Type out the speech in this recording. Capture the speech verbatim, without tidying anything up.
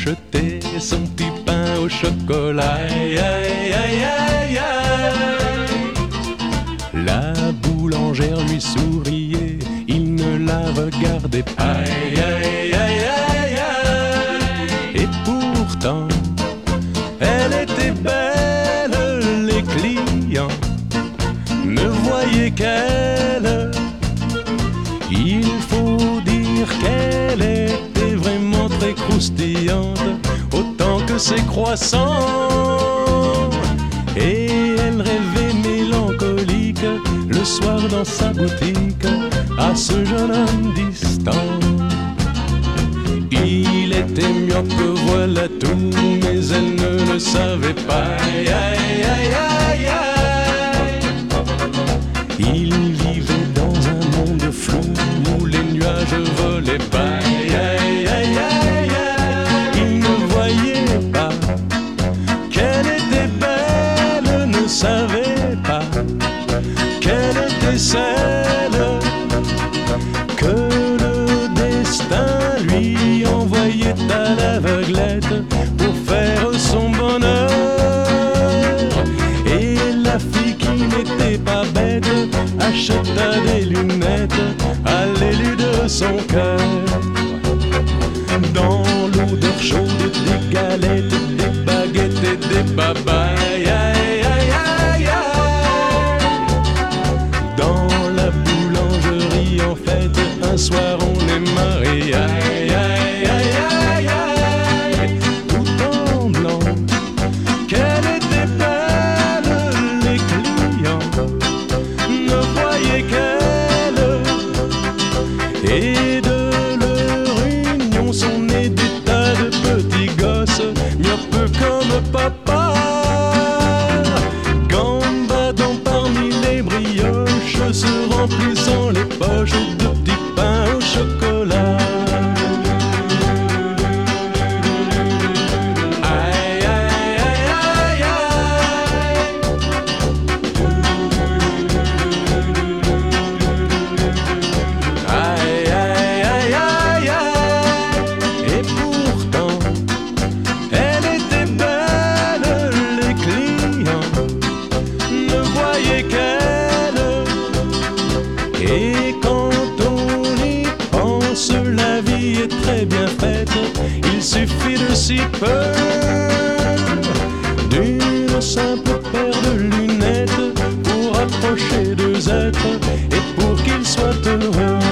acheter son petit pain au chocolat. Aïe, aïe, aïe, aïe, aïe. La boulangère lui souriait, il ne la regardait pas. Aïe, aïe, aïe, aïe, aïe. Et pourtant, elle était belle, les clients ne voyaient qu'elle. Il faut dire qu'elle était vraiment très croustillante, autant que ses croissants. Et elle rêvait mélancolique le soir dans sa boutique à ce jeune homme distant. Il était myope, voilà tout, mais elle ne le savait pas. Aïe, aïe, aïe, aïe, aïe. Il vivait dans un monde flou où les nuages volaient pas. Aïe, aïe, aïe, aïe, aïe. Il ne voyait pas qu'elle était belle, ne savait pas qu'elle était celle que le destin lui envoyait à l'aveuglette pour faire son bonheur. Et la fille qui n'était pas bête acheta des lunettes à l'élu de son cœur. Dans l'odeur chaude des galettes, des baguettes et des babayes. Aïe, aïe, aïe, aïe. Dans la boulangerie en fête, un soir on est mariés. Aïe, aïe, aïe, aïe, aïe. Tout en blanc, qu'elle était belle, les clients ne voyaient qu'elle. Et de leur union sont nés des tas de petits gosses, myopes comme papa, gambadant parmi les brioches, se remplissant les poches de petits pains au chocolat. Aïe, aïe, aïe, aïe, aïe. Aïe, aïe, aïe, aïe, aïe. Et pourtant, elle était belle, les clients ne voyaient qu'elle. Et quand on y pense, la vie est très bien faite. Il suffit de si peu, d'une simple paire de lunettes pour approcher deux êtres et pour qu'ils soient heureux.